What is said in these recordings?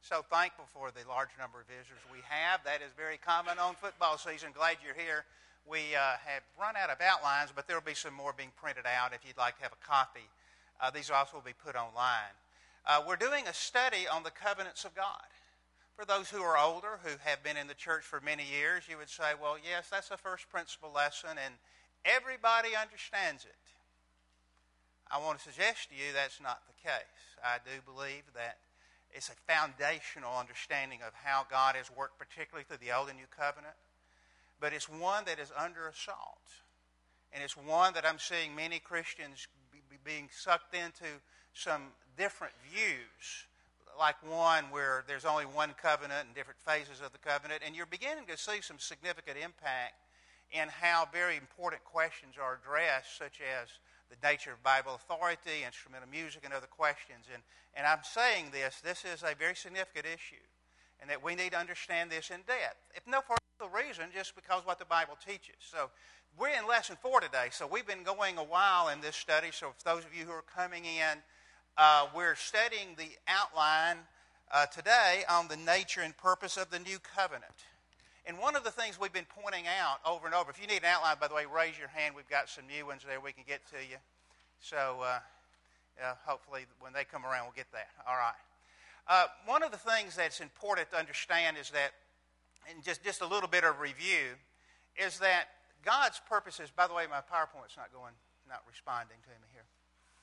So thankful for the large number of visitors we have. That is very common on football season. Glad you're here. We have run out of outlines, but there will be some more being printed out if you'd like to have a copy. These also will be put online. We're doing a study on the covenants of God. For those who are older, who have been in the church for many years, you would say, well, yes, that's a first principle lesson, and everybody understands it. I want to suggest to you that's not the case. I do believe that it's a foundational understanding of how God has worked, particularly through the Old and New Covenant. But it's one that is under assault. And it's one that I'm seeing many Christians being sucked into some different views, like one where there's only one covenant and different phases of the covenant. And you're beginning to see some significant impact in how very important questions are addressed, such as the nature of Bible authority, instrumental music, and other questions. And I'm saying this is a very significant issue, and that we need to understand this in depth. If no further reason, just because what the Bible teaches. So we're in lesson 4 today, so we've been going a while in this study. So for those of you who are coming in, we're studying the outline today on the nature and purpose of the new covenant. And one of the things we've been pointing out over and over, if you need an outline, by the way, raise your hand. We've got some new ones there we can get to you. So hopefully when they come around, we'll get that. All right. One of the things that's important to understand is that, and just a little bit of review, is that God's purposes, by the way, my PowerPoint's not responding to me here.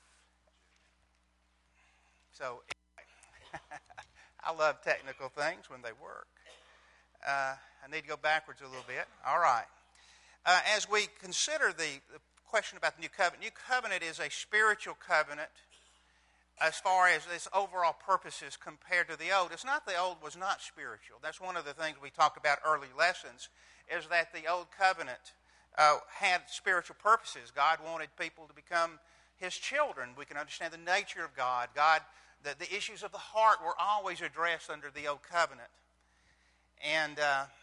So anyway, I love technical things when they work. I need to go backwards a little bit. All right. As we consider the question about the new covenant is a spiritual covenant as far as its overall purposes compared to the old. It's not the old was not spiritual. That's one of the things we talked about early lessons, is that the old covenant had spiritual purposes. God wanted people to become His children. We can understand the nature of God. The issues of the heart were always addressed under the old covenant. And,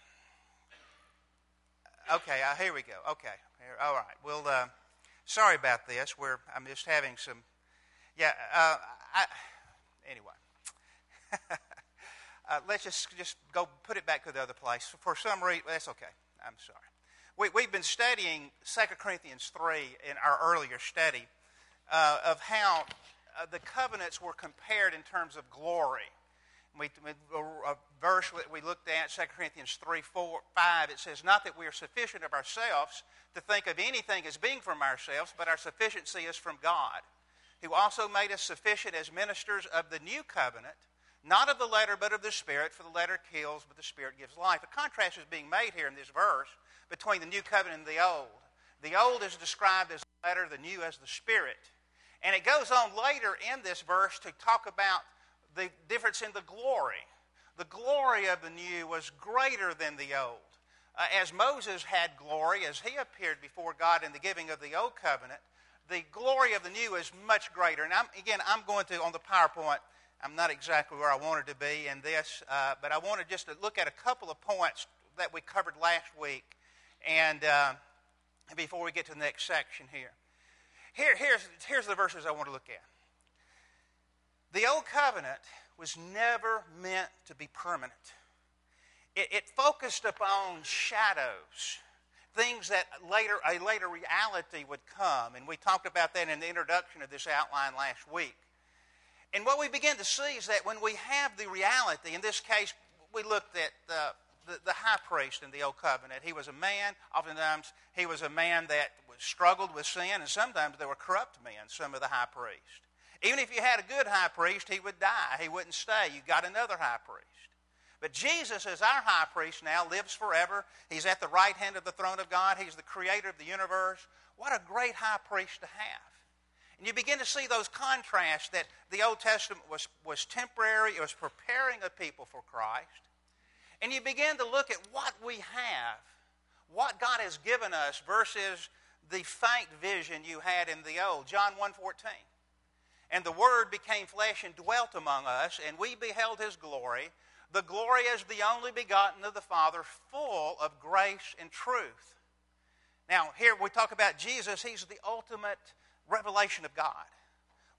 okay, here we go. Okay, all right. Well, sorry about this. I'm just having some, anyway. Let's just go put it back to the other place. For some reason, that's okay. I'm sorry. We've been studying 2 Corinthians 3 in our earlier study of how the covenants were compared in terms of glory. A verse that we looked at, 2 Corinthians 3, 4, 5, it says, not that we are sufficient of ourselves to think of anything as being from ourselves, but our sufficiency is from God, who also made us sufficient as ministers of the new covenant, not of the letter, but of the Spirit, for the letter kills, but the Spirit gives life. A contrast is being made here in this verse between the new covenant and the old. The old is described as the letter, the new as the Spirit. And it goes on later in this verse to talk about the difference in the glory. The glory of the new was greater than the old. As Moses had glory, as he appeared before God in the giving of the old covenant, the glory of the new is much greater. And I'm going to, on the PowerPoint, I'm not exactly where I wanted to be in this, but I wanted just to look at a couple of points that we covered last week, and before we get to the next section here. Here's the verses I want to look at. The old covenant was never meant to be permanent. It focused upon shadows, things that a later reality would come. And we talked about that in the introduction of this outline last week. And what we begin to see is that when we have the reality, in this case, we looked at the high priest in the old covenant. He was a man, oftentimes he was a man that struggled with sin, and sometimes there were corrupt men, some of the high priests. Even if you had a good high priest, he would die. He wouldn't stay. You got another high priest. But Jesus, as our high priest now, lives forever. He's at the right hand of the throne of God. He's the creator of the universe. What a great high priest to have. And you begin to see those contrasts that the Old Testament was temporary. It was preparing a people for Christ. And you begin to look at what we have, what God has given us versus the faint vision you had in the old. John 1:14. And the Word became flesh and dwelt among us, and we beheld His glory, the glory as the only begotten of the Father, full of grace and truth. Now, here we talk about Jesus. He's the ultimate revelation of God.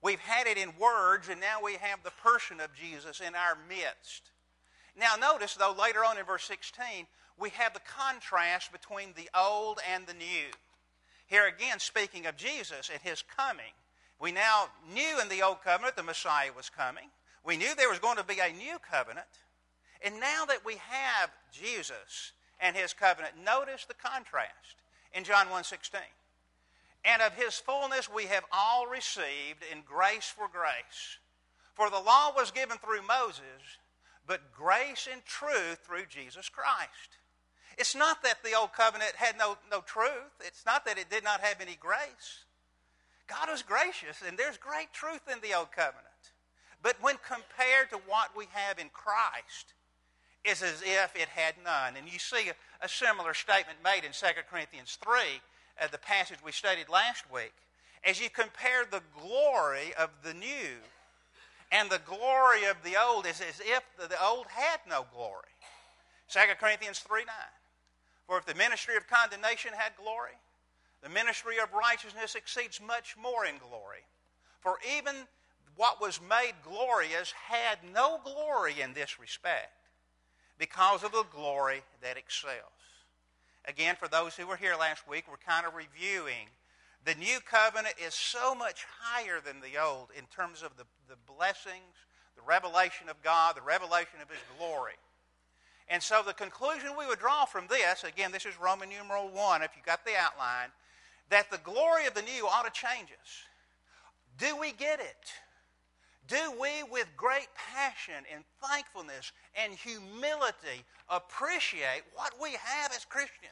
We've had it in words, and now we have the person of Jesus in our midst. Now notice, though, later on in verse 16, we have the contrast between the old and the new. Here again, speaking of Jesus and his coming, we now knew in the old covenant the Messiah was coming. We knew there was going to be a new covenant. And now that we have Jesus and his covenant, notice the contrast in John 1:16. And of his fullness we have all received in grace for grace. For the law was given through Moses, but grace and truth through Jesus Christ. It's not that the old covenant had no truth. It's not that it did not have any grace. God was gracious, and there's great truth in the old covenant. But when compared to what we have in Christ, it's as if it had none. And you see a similar statement made in 2 Corinthians 3, the passage we studied last week. As you compare the glory of the new and the glory of the old, it's as if the old had no glory. 2 Corinthians 3:9. For if the ministry of condemnation had glory, the ministry of righteousness exceeds much more in glory. For even what was made glorious had no glory in this respect, because of the glory that excels. Again, for those who were here last week, we're kind of reviewing. The new covenant is so much higher than the old in terms of the blessings, the revelation of God, the revelation of his glory. And so the conclusion we would draw from this, again, this is Roman numeral 1, if you got the outline, that the glory of the new ought to change us. Do we get it? Do we, with great passion and thankfulness and humility, appreciate what we have as Christians?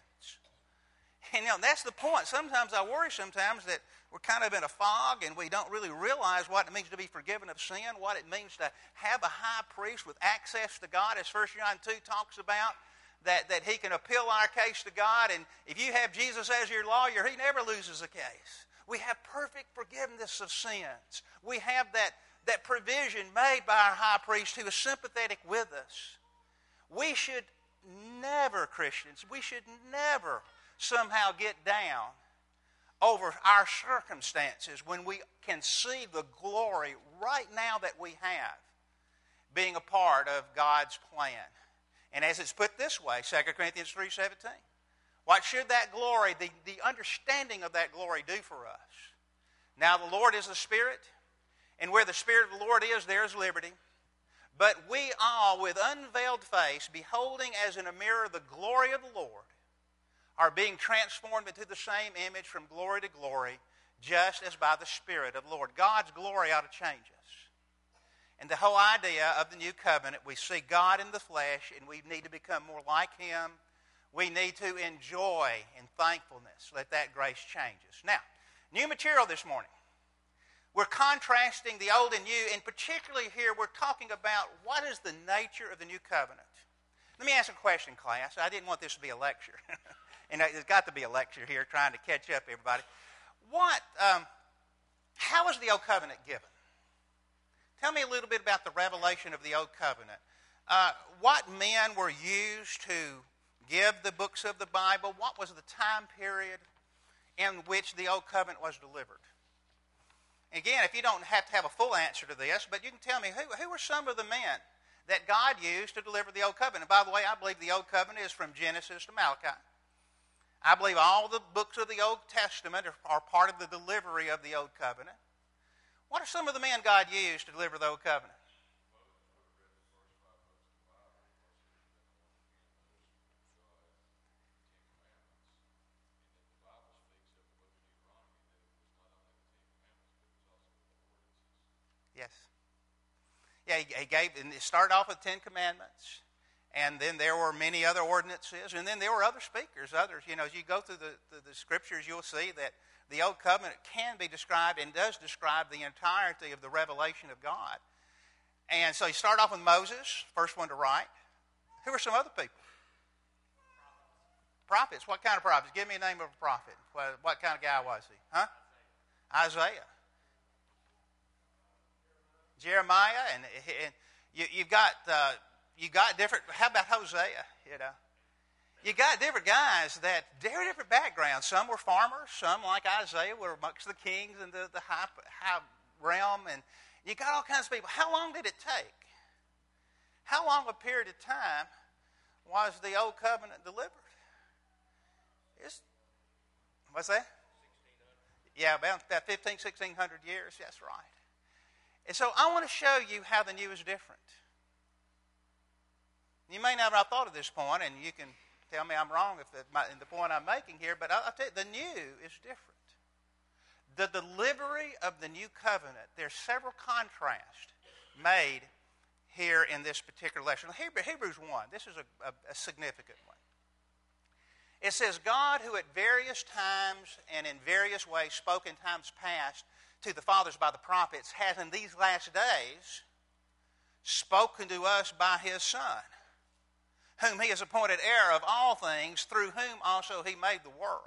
And that's the point. Sometimes I worry that we're kind of in a fog and we don't really realize what it means to be forgiven of sin, what it means to have a high priest with access to God, as 1 John 2 talks about, that he can appeal our case to God. And if you have Jesus as your lawyer, he never loses a case. We have perfect forgiveness of sins. We have that provision made by our high priest who is sympathetic with us. We should never, Christians, we should never somehow get down over our circumstances when we can see the glory right now that we have being a part of God's plan. And as it's put this way, 2 Corinthians 3:17, what should that glory, the understanding of that glory do for us? Now the Lord is the Spirit, and where the Spirit of the Lord is, there is liberty. But we all, with unveiled face, beholding as in a mirror the glory of the Lord, are being transformed into the same image from glory to glory, just as by the Spirit of the Lord. God's glory ought to change us. And the whole idea of the new covenant, we see God in the flesh, and we need to become more like him. We need to enjoy in thankfulness. Let that grace change us. Now, new material this morning. We're contrasting the old and new, and particularly here we're talking about what is the nature of the new covenant. Let me ask a question, class. I didn't want this to be a lecture. And there's got to be a lecture here trying to catch up everybody. How was the old covenant given? Tell me a little bit about the revelation of the old covenant. What men were used to give the books of the Bible? What was the time period in which the old covenant was delivered? Again, if you don't have to have a full answer to this, but you can tell me who were some of the men that God used to deliver the old covenant. And by the way, I believe the old covenant is from Genesis to Malachi. I believe all the books of the Old Testament are part of the delivery of the old covenant. What are some of the men God used to deliver the old covenant? Yes. Yeah, he gave, and it started off with 10 commandments. And then there were many other ordinances, and then there were other speakers, others. As you go through the scriptures, you'll see that the Old Covenant can be described and does describe the entirety of the revelation of God. And so you start off with Moses, first one to write. Who are some other people? Prophets. What kind of prophets? Give me a name of a prophet. What kind of guy was he? Huh? Isaiah. Jeremiah, and you've got different. How about Hosea? You got different guys that they're different backgrounds. Some were farmers. Some, like Isaiah, were amongst the kings and the high realm, and you got all kinds of people. How long did it take? How long a period of time was the Old Covenant delivered? What's that? 1600. Yeah, about 1,600 years. That's right. And so I want to show you how the new is different. You may never have thought of this point, and you can tell me I'm wrong in the point I'm making here, but I'll tell you, the new is different. The delivery of the new covenant, there's several contrasts made here in this particular lesson. Hebrews 1, this is a significant one. It says, God, who at various times and in various ways spoke in times past to the fathers by the prophets, has in these last days spoken to us by his Son, whom he has appointed heir of all things, through whom also he made the worlds.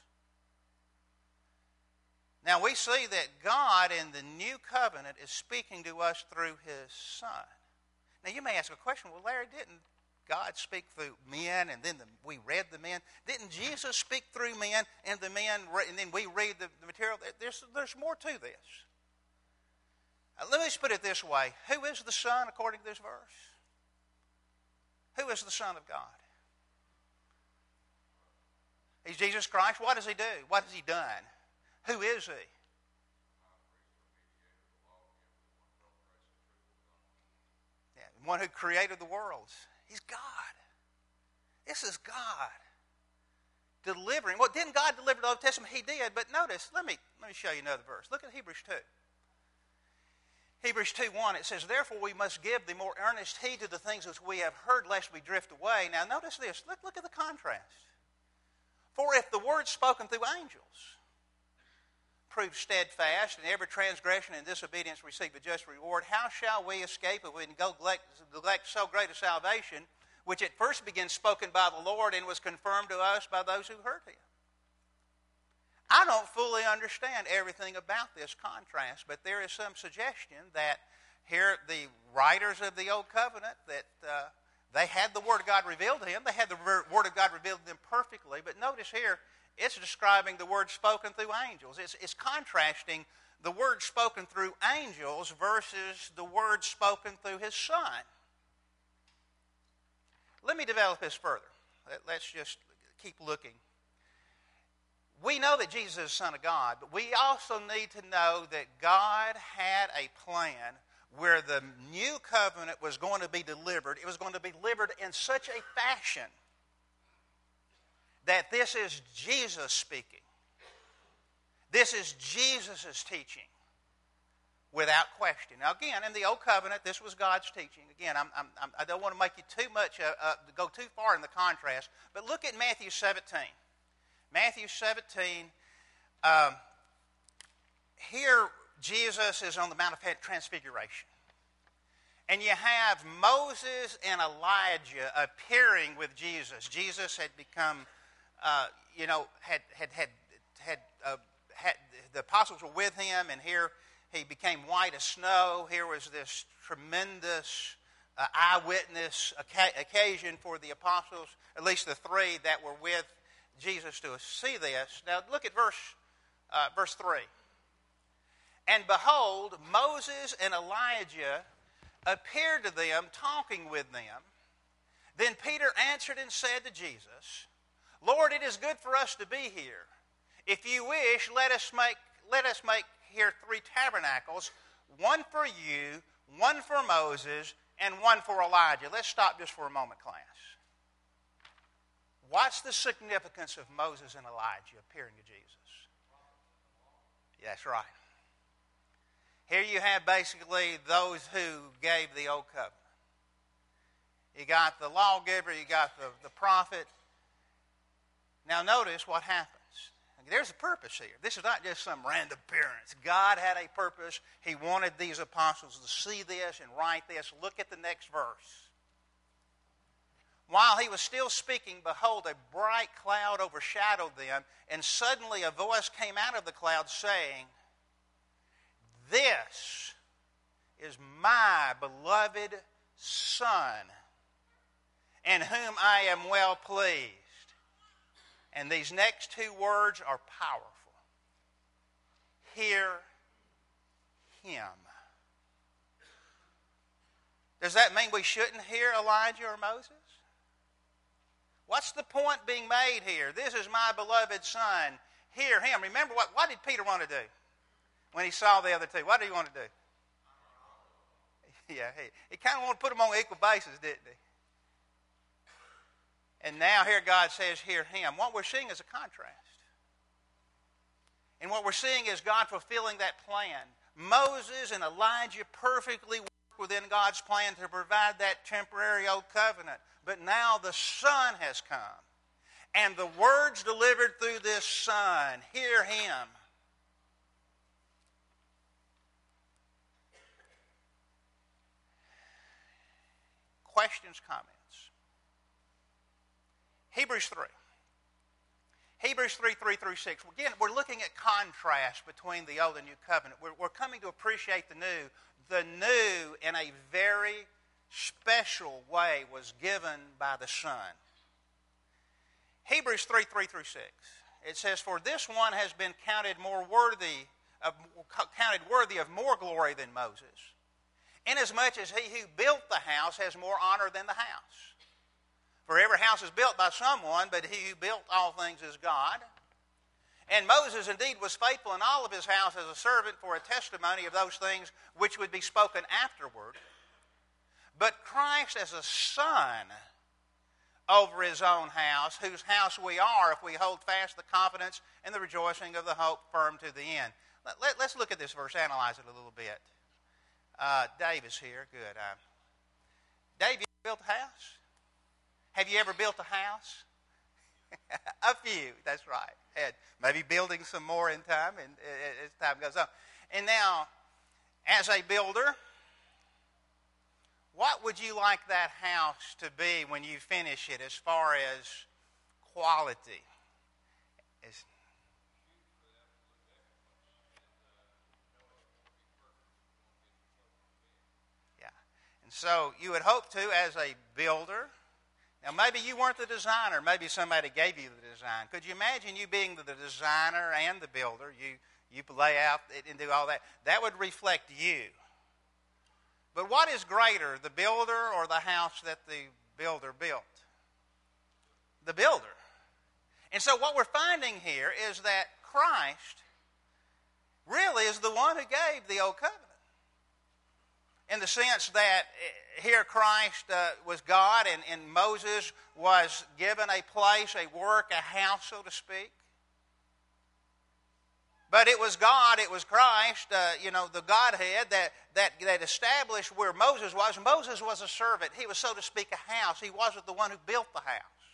Now we see that God in the new covenant is speaking to us through his Son. Now you may ask a question, well, Larry, didn't God speak through men, and then we read the men? Didn't Jesus speak through men, and the men, and then we read the material? There's more to this. Let me just put it this way. Who is the Son according to this verse? Who is the Son of God? He's Jesus Christ. What does he do? What has he done? Who is he? Yeah, one who created the worlds. He's God. This is God delivering. Well, didn't God deliver the Old Testament? He did. But notice, let me show you another verse. Look at Hebrews 2. Hebrews 2:1, it says, therefore we must give the more earnest heed to the things which we have heard, lest we drift away. Now notice this. Look at the contrast. For if the word spoken through angels proved steadfast, and every transgression and disobedience received a just reward, how shall we escape if we neglect so great a salvation, which at first began spoken by the Lord and was confirmed to us by those who heard him? I don't fully understand everything about this contrast, but there is some suggestion that here the writers of the Old Covenant, that they had the Word of God revealed to him. They had the Word of God revealed to them perfectly. But notice here, it's describing the word spoken through angels. It's contrasting the word spoken through angels versus the word spoken through his Son. Let me develop this further. Let's just keep looking. We know that Jesus is the Son of God, but we also need to know that God had a plan where the new covenant was going to be delivered. It was going to be delivered in such a fashion that this is Jesus speaking. This is Jesus' teaching, without question. Now again, in the Old Covenant, this was God's teaching. Again, I don't want to make you go too far in the contrast, but look at Matthew 17. Matthew 17, here Jesus is on the Mount of Transfiguration. And you have Moses and Elijah appearing with Jesus. Jesus had become, the apostles were with him, and here he became white as snow. Here was this tremendous eyewitness occasion for the apostles, at least the three that were with Jesus to see this. Now look at verse 3. And behold, Moses and Elijah appeared to them, talking with them. Then Peter answered and said to Jesus, Lord, it is good for us to be here. If you wish, let us make here 3 tabernacles, one for you, one for Moses, and one for Elijah. Let's stop just for a moment, class. What's the significance of Moses and Elijah appearing to Jesus? Yeah, that's right. Here you have basically those who gave the Old Covenant. You got the lawgiver, you got the prophet. Now notice what happens. There's a purpose here. This is not just some random appearance. God had a purpose. He wanted these apostles to see this and write this. Look at the next verse. While he was still speaking, behold, a bright cloud overshadowed them, and suddenly a voice came out of the cloud saying, This is my beloved Son, in whom I am well pleased. And these next 2 words are powerful. Hear him. Does that mean we shouldn't hear Elijah or Moses? What's the point being made here? This is my beloved Son. Hear him. Remember, what did Peter want to do when he saw the other two? What did he want to do? Yeah, he kind of wanted to put them on equal basis, didn't he? And now here God says, hear him. What we're seeing is a contrast. And what we're seeing is God fulfilling that plan. Moses and Elijah perfectly worked within God's plan to provide that temporary old covenant. But now the Son has come. And the words delivered through this Son, hear him. Questions, comments? Hebrews 3. Hebrews 3, 3 through 6. Again, we're looking at contrast between the Old and New Covenant. We're coming to appreciate the new. The new, in a very special way, was given by the Son. Hebrews 3, 3 through 6. It says, for this one has been counted worthy of more glory than Moses, inasmuch as he who built the house has more honor than the house. For every house is built by someone, but he who built all things is God. And Moses indeed was faithful in all of his house as a servant for a testimony of those things which would be spoken afterward. But Christ as a son over his own house, whose house we are if we hold fast the confidence and the rejoicing of the hope firm to the end. Let's look at this verse, analyze it a little bit. Dave is here. Good. Dave, you built a house? Have you ever built a house? A few, that's right. And maybe building some more in time and as time goes on. And now, as a builder, what would you like that house to be when you finish it as far as quality? Yeah. And so you would hope to, as a builder. Now, maybe you weren't the designer. Maybe somebody gave you the design. Could you imagine you being the designer and the builder? You lay out and do all that. That would reflect you. But what is greater, the builder or the house that the builder built? The builder. And so what we're finding here is that Christ really is the one who gave the old covenant. In the sense that here Christ was God and Moses was given a place, a work, a house, so to speak. But it was God, it was Christ, the Godhead that established where Moses was. Moses was a servant. He was, so to speak, a house. He wasn't the one who built the house.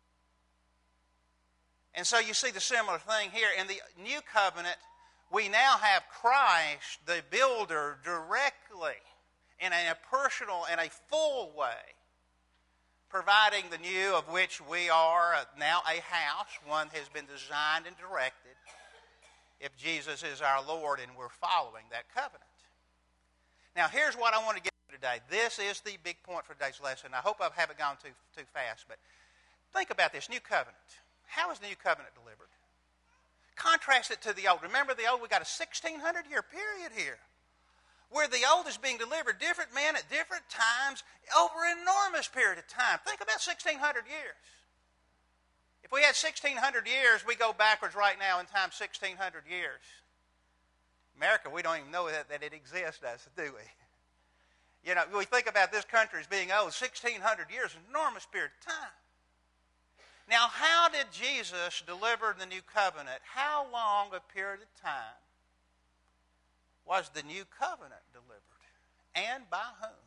And so you see the similar thing here. In the new covenant, we now have Christ, the builder, directly in a personal and a full way, providing the new of which we are now a house. One has been designed and directed if Jesus is our Lord and we're following that covenant. Now, here's what I want to get to today. This is the big point for today's lesson. I hope I haven't gone too fast, but think about this. New covenant. How is the new covenant delivered? Contrast it to the old. Remember the old? We got a 1,600-year period here where the old is being delivered, different men at different times over an enormous period of time. Think about 1,600 years. If we had 1,600 years, we go backwards right now in time 1,600 years. America, we don't even know that it exists, do we? We think about this country as being old. 1,600 years, an enormous period of time. Now, how did Jesus deliver the new covenant? How long a period of time was the new covenant delivered? And by whom?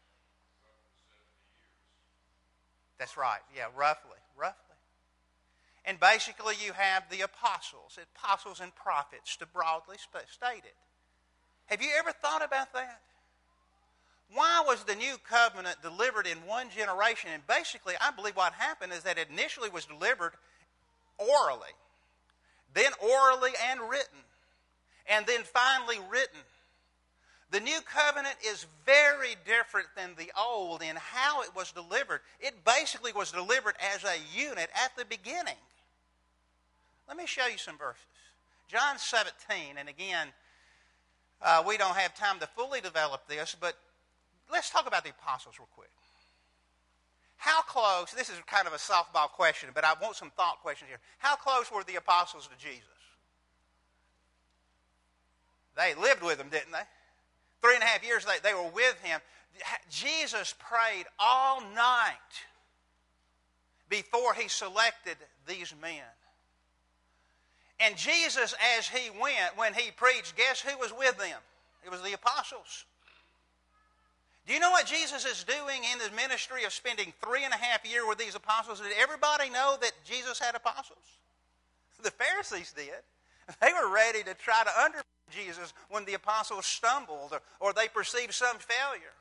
That's right. Yeah, roughly. And basically you have the apostles and prophets, to broadly state it. Have you ever thought about that? Why was the new covenant delivered in one generation? And basically, I believe what happened is that it initially was delivered orally, then orally and written, and then finally written. The new covenant is very different than the old in how it was delivered. It basically was delivered as a unit at the beginning. Let me show you some verses. John 17, and again, We don't have time to fully develop this, but let's talk about the apostles real quick. How close, this is kind of a softball question, but I want some thought questions here. How close were the apostles to Jesus? They lived with him, didn't they? 3.5 years they were with him. Jesus prayed all night before he selected these men. And Jesus, as he went, when he preached, guess who was with them? It was the apostles. Do you know what Jesus is doing in his ministry of spending 3.5 years with these apostles? Did everybody know that Jesus had apostles? The Pharisees did. They were ready to try to undermine Jesus when the apostles stumbled or they perceived some failure.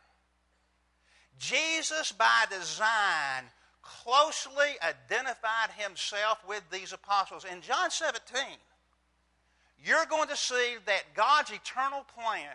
Jesus, by design, closely identified himself with these apostles. In John 17, you're going to see that God's eternal plan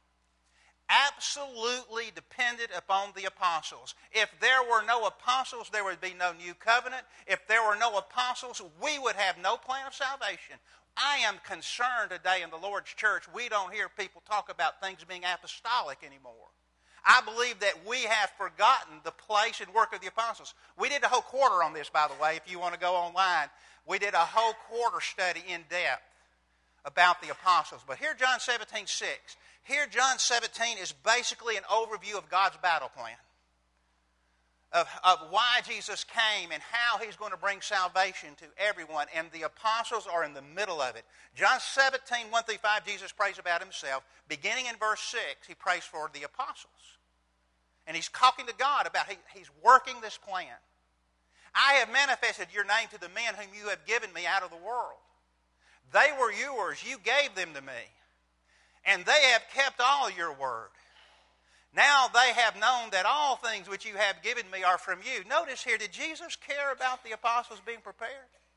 absolutely depended upon the apostles. If there were no apostles, there would be no new covenant. If there were no apostles, we would have no plan of salvation. I am concerned today in the Lord's church, we don't hear people talk about things being apostolic anymore. I believe that we have forgotten the place and work of the apostles. We did a whole quarter on this, by the way, if you want to go online. We did a whole quarter study in depth about the apostles. But here, John 17:6. Here, John 17 is basically an overview of God's battle plan. Of why Jesus came and how he's going to bring salvation to everyone. And the apostles are in the middle of it. John 17, 1-5, Jesus prays about himself. Beginning in verse 6, he prays for the apostles. And he's talking to God about he's working this plan. I have manifested your name to the men whom you have given me out of the world. They were yours. You gave them to me. And they have kept all your word. Now they have known that all things which you have given me are from you. Notice here, did Jesus care about the apostles being prepared?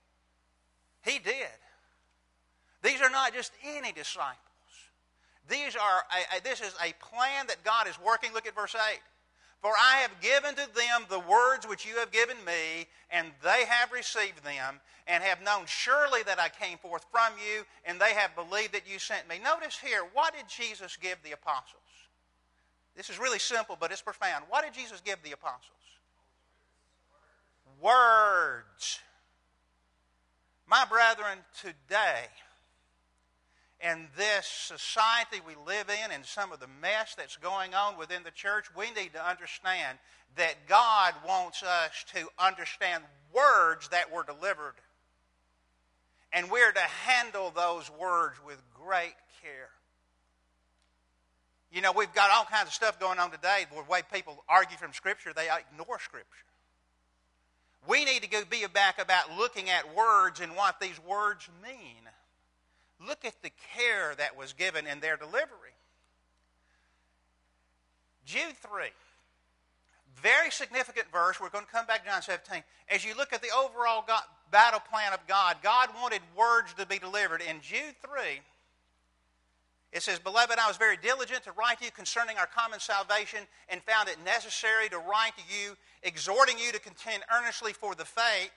He did. These are not just any disciples. This is a plan that God is working. Look at verse 8. For I have given to them the words which you have given me, and they have received them, and have known surely that I came forth from you, and they have believed that you sent me. Notice here, what did Jesus give the apostles? This is really simple, but it's profound. What did Jesus give the apostles? Words. My brethren, today, in this society we live in and some of the mess that's going on within the church, we need to understand that God wants us to understand words that were delivered. And we're to handle those words with great care. You know, we've got all kinds of stuff going on today. The way people argue from Scripture, they ignore Scripture. We need to be back about looking at words and what these words mean. Look at the care that was given in their delivery. Jude 3. Very significant verse. We're going to come back to John 17. As you look at the overall battle plan of God, God wanted words to be delivered. In Jude 3, it says, Beloved, I was very diligent to write to you concerning our common salvation, and found it necessary to write to you, exhorting you to contend earnestly for the faith,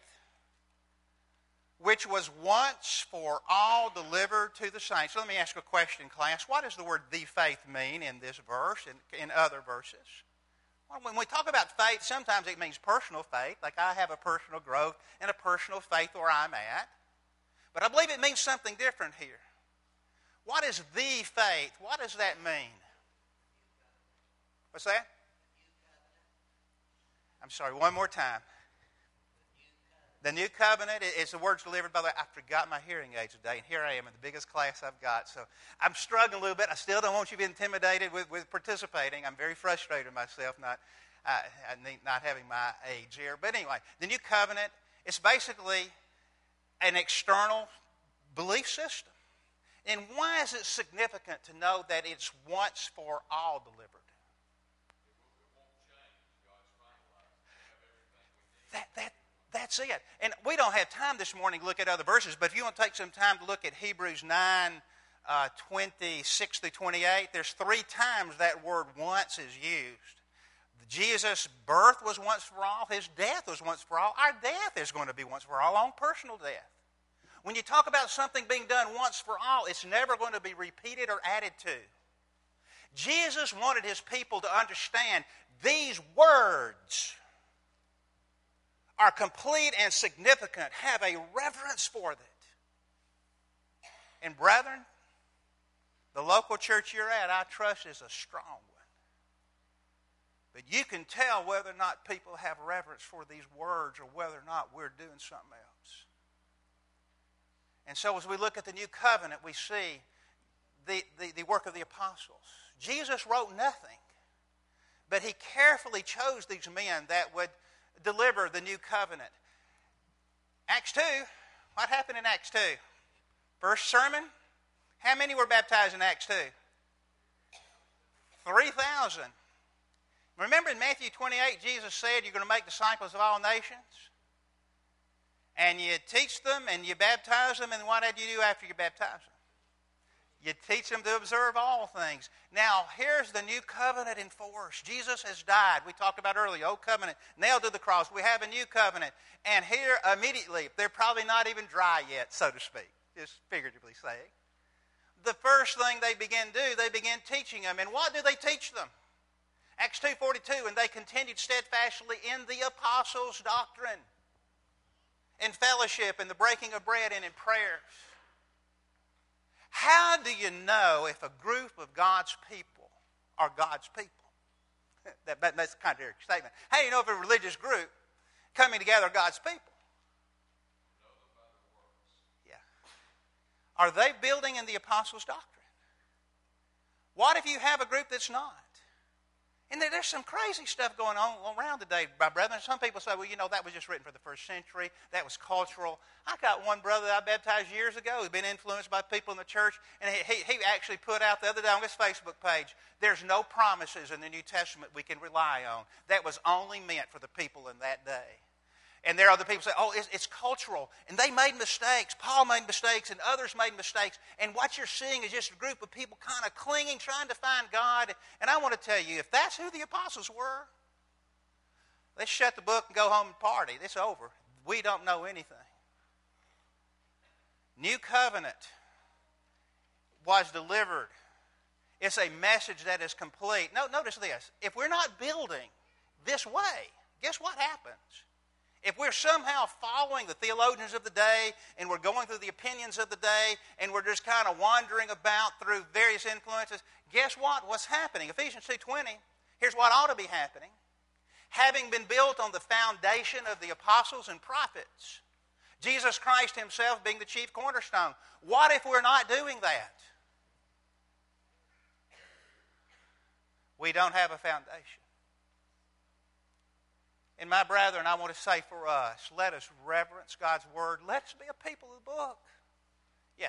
which was once for all delivered to the saints. So let me ask you a question, class. What does the word "the faith" mean in this verse and in other verses? Well, when we talk about faith, sometimes it means personal faith, like I have a personal growth and a personal faith where I'm at. But I believe it means something different here. What is the faith? What does that mean? What's that? I'm sorry, one more time. The new covenant is the words delivered by the way. I forgot my hearing aids today, and here I am in the biggest class I've got. So I'm struggling a little bit. I still don't want you to be intimidated with participating. I'm very frustrated with myself not having my age here. But anyway, the new covenant is basically an external belief system. And why is it significant to know that it's once for all delivered? That's it. And we don't have time this morning to look at other verses, but if you want to take some time to look at Hebrews 9, 26 through 28, there's 3 times that word once is used. Jesus' birth was once for all. His death was once for all. Our death is going to be once for all, on personal death. When you talk about something being done once for all, it's never going to be repeated or added to. Jesus wanted his people to understand these words are complete and significant. Have a reverence for it. And brethren, the local church you're at, I trust, is a strong one. But you can tell whether or not people have reverence for these words or whether or not we're doing something else. And so as we look at the new covenant, we see the work of the apostles. Jesus wrote nothing, but he carefully chose these men that would deliver the new covenant. Acts 2, what happened in Acts 2? First sermon, how many were baptized in Acts 2? 3,000. Remember in Matthew 28, Jesus said you're going to make disciples of all nations? And you teach them and you baptize them, and what did you do after you baptize them? You teach them to observe all things. Now, here's the new covenant in force. Jesus has died. We talked about earlier, old covenant, nailed to the cross. We have a new covenant. And here, immediately, they're probably not even dry yet, so to speak, just figuratively saying. The first thing they begin to do, they begin teaching them. And what do they teach them? Acts 2:42, and they continued steadfastly in the apostles' doctrine, in fellowship, in the breaking of bread, and in prayers. How do you know if a group of God's people are God's people? That's a contradictory statement. How do you know if a religious group coming together are God's people? Yeah. Are they building in the apostles' doctrine? What if you have a group that's not? And there's some crazy stuff going on around today, my brethren. Some people say, well, that was just written for the first century. That was cultural. I got one brother that I baptized years ago who's been influenced by people in the church, and he actually put out the other day on his Facebook page, there's no promises in the New Testament we can rely on. That was only meant for the people in that day. And there are other people who say, oh, it's cultural. And they made mistakes. Paul made mistakes and others made mistakes. And what you're seeing is just a group of people kind of clinging, trying to find God. And I want to tell you, if that's who the apostles were, let's shut the book and go home and party. It's over. We don't know anything. New covenant was delivered. It's a message that is complete. Notice this. If we're not building this way, guess what happens? If we're somehow following the theologians of the day and we're going through the opinions of the day and we're just kind of wandering about through various influences, guess what? What's happening? Ephesians 2:20, here's what ought to be happening. Having been built on the foundation of the apostles and prophets, Jesus Christ himself being the chief cornerstone. What if we're not doing that? We don't have a foundation. And my brethren, I want to say for us, let us reverence God's Word. Let's be a people of the book. Yes?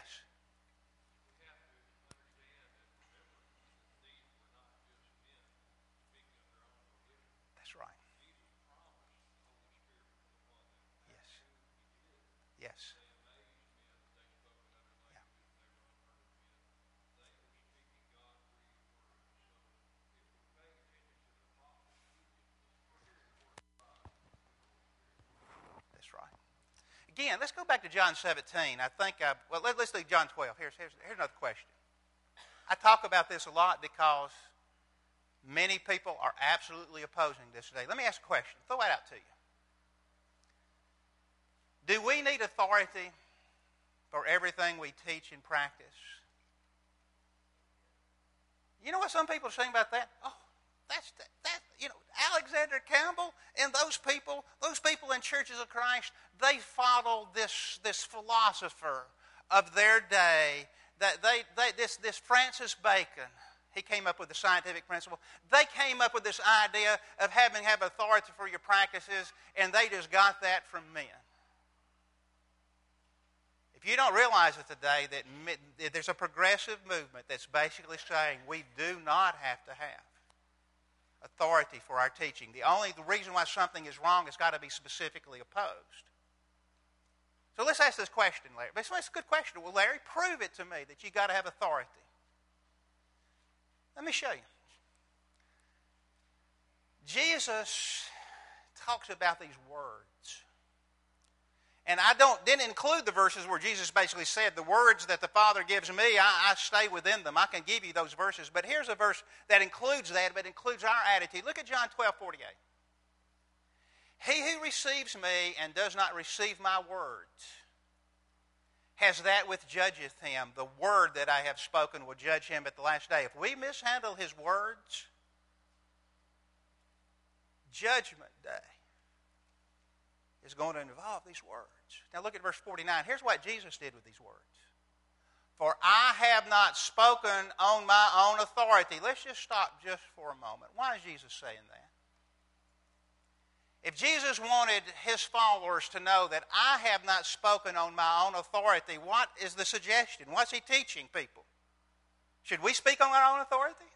That's right. Yes. Yes. Yeah. That's right. Again, let's go back to John 17. Let's do John 12. Here's another question. I talk about this a lot because many people are absolutely opposing this today. Let me ask a question. Throw that out to you. Do we need authority for everything we teach and practice? You know what some people are saying about that? Oh, Alexander Campbell and those people in churches of Christ, they follow this philosopher of their day, this Francis Bacon. He came up with the scientific principle. They came up with this idea of having authority for your practices, and they just got that from men. If you don't realize it today, that there's a progressive movement that's basically saying we do not have to have authority for our teaching. The reason why something is wrong has got to be specifically opposed. So let's ask this question, Larry. It's a good question. Well, Larry, prove it to me that you got to have authority. Let me show you. Jesus talks about these words. And I didn't include the verses where Jesus basically said, the words that the Father gives me, I stay within them. I can give you those verses. But here's a verse that includes that, but includes our attitude. Look at John 12:48. He who receives me and does not receive my words has that which judgeth him. The word that I have spoken will judge him at the last day. If we mishandle his words, judgment day is going to involve these words. Now look at verse 49. Here's what Jesus did with these words. For I have not spoken on my own authority. Let's just stop just for a moment. Why is Jesus saying that? If Jesus wanted his followers to know that I have not spoken on my own authority, what is the suggestion? What's he teaching people? Should we speak on our own authority?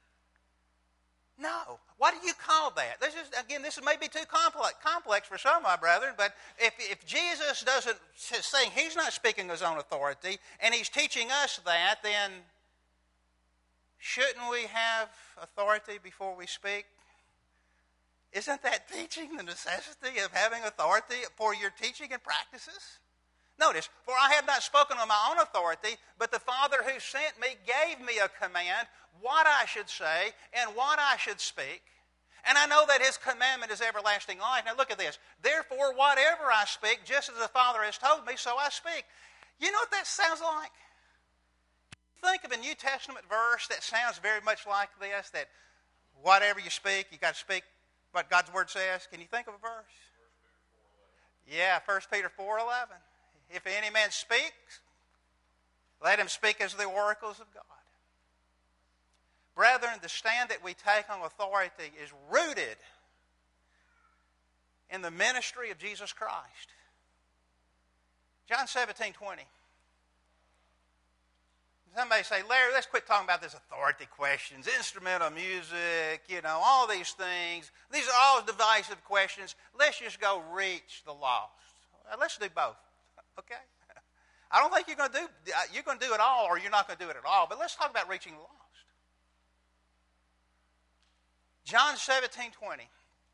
No. What do you call that? This may be too complex for some of my brethren, but if Jesus doesn't saying he's not speaking his own authority, and he's teaching us that, then shouldn't we have authority before we speak? Isn't that teaching the necessity of having authority for your teaching and practices? Notice, for I have not spoken on my own authority, but the Father who sent me gave me a command, what I should say and what I should speak. And I know that his commandment is everlasting life. Now look at this. Therefore, whatever I speak, just as the Father has told me, so I speak. You know what that sounds like? Think of a New Testament verse that sounds very much like this, that whatever you speak, you got to speak what God's Word says. Can you think of a verse? 1 Peter 4:11. If any man speaks, let him speak as the oracles of God. Brethren, the stand that we take on authority is rooted in the ministry of Jesus Christ. John 17:20. Somebody say, Larry, let's quit talking about this authority questions, instrumental music, all these things. These are all divisive questions. Let's just go reach the lost. Let's do both, okay? I don't think you're going to do it all, or you're not going to do it at all, but let's talk about reaching the lost. John 17:20.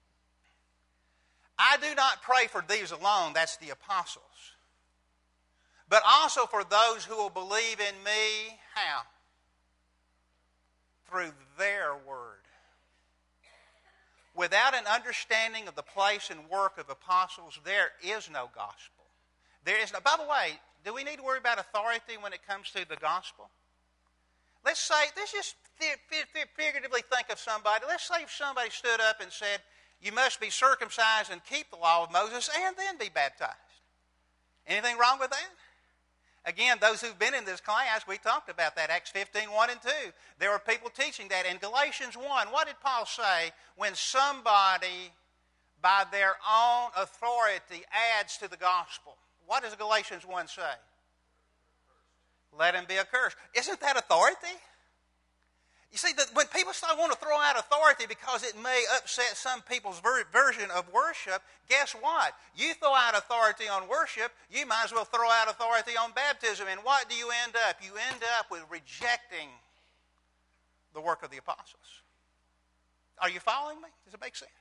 I do not pray for these alone, that's the apostles, but also for those who will believe in me, how? Through their word. Without an understanding of the place and work of apostles, there is no gospel. There is no. By the way, do we need to worry about authority when it comes to the gospel? Let's just figuratively think of somebody. Let's say if somebody stood up and said, you must be circumcised and keep the law of Moses and then be baptized. Anything wrong with that? Again, those who've been in this class, we talked about that, Acts 15:1 and 2. There were people teaching that. In Galatians 1, what did Paul say when somebody, by their own authority, adds to the gospel? What does Galatians 1 say? Let him be accursed. Isn't that authority? You see, when people start want to throw out authority because it may upset some people's version of worship, guess what? You throw out authority on worship, you might as well throw out authority on baptism. And what do you end up? You end up with rejecting the work of the apostles. Are you following me? Does it make sense?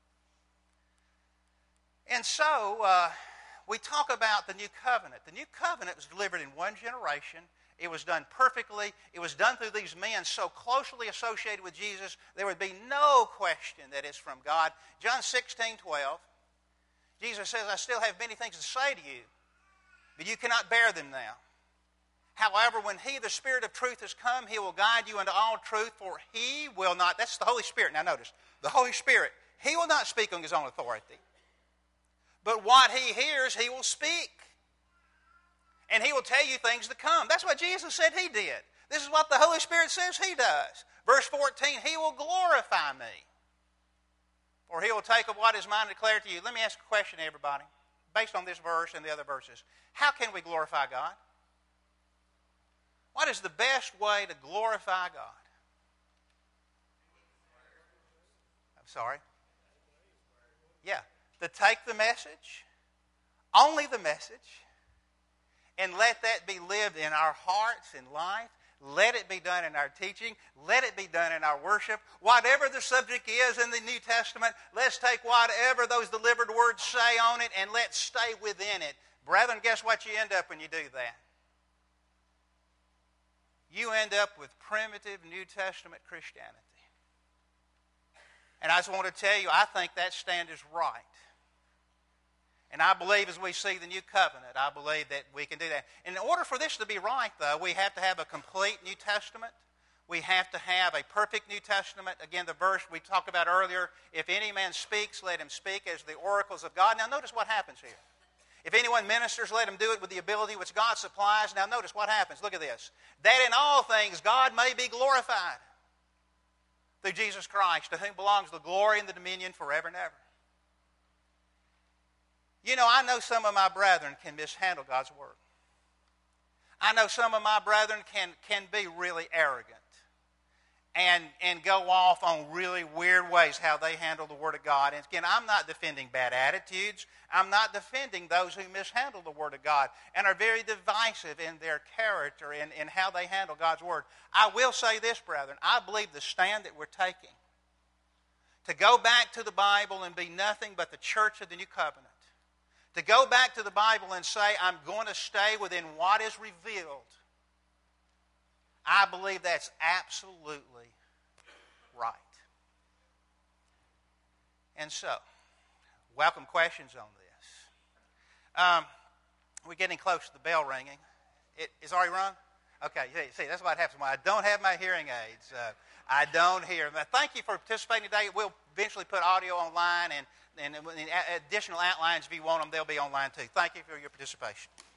And so, we talk about the new covenant. The new covenant was delivered in one generation. It was done perfectly. It was done through these men so closely associated with Jesus, there would be no question that it's from God. John 16:12, Jesus says, I still have many things to say to you, but you cannot bear them now. However, when he, the Spirit of truth, has come, he will guide you into all truth, for he will not, that's the Holy Spirit. Now notice, the Holy Spirit, he will not speak on his own authority. But what he hears, he will speak. And he will tell you things to come. That's what Jesus said he did. This is what the Holy Spirit says he does. Verse 14, he will glorify me. For he will take of what is mine and declare to you. Let me ask a question to everybody, based on this verse and the other verses. How can we glorify God? What is the best way to glorify God? I'm sorry? Yeah. To take the message, only the message, and let that be lived in our hearts and life. Let it be done in our teaching. Let it be done in our worship. Whatever the subject is in the New Testament, let's take whatever those delivered words say on it and let's stay within it. Brethren, guess what you end up when you do that? You end up with primitive New Testament Christianity. And I just want to tell you, I think that stand is right. And I believe as we see the new covenant, I believe that we can do that. In order for this to be right, though, we have to have a complete New Testament. We have to have a perfect New Testament. Again, the verse we talked about earlier, if any man speaks, let him speak as the oracles of God. Now notice what happens here. If anyone ministers, let him do it with the ability which God supplies. Now notice what happens. Look at this. That in all things God may be glorified through Jesus Christ, to whom belongs the glory and the dominion forever and ever. You know, I know some of my brethren can mishandle God's Word. I know some of my brethren can be really arrogant and go off on really weird ways how they handle the Word of God. And again, I'm not defending bad attitudes. I'm not defending those who mishandle the Word of God and are very divisive in their character and in how they handle God's Word. I will say this, brethren. I believe the stand that we're taking to go back to the Bible and be nothing but the church of the New Covenant, to go back to the Bible and say, I'm going to stay within what is revealed, I believe that's absolutely right. And so, welcome questions on this. We're getting close to the bell ringing. It's already rung? Okay, see, that's what happens when I don't have my hearing aids. I don't hear. Thank you for participating today. We'll eventually put audio online and additional outlines, if you want them, they'll be online too. Thank you for your participation.